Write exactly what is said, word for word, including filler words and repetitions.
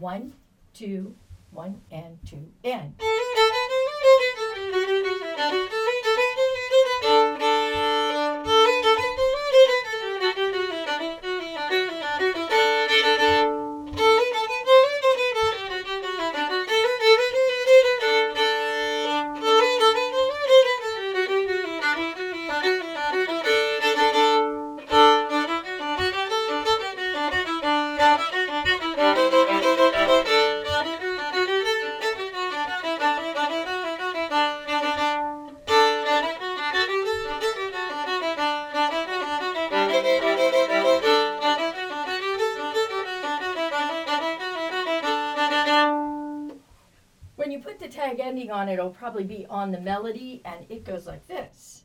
one, two, one, and two, and. When you put the tag ending on it, it'll probably be on the melody, and it goes like this.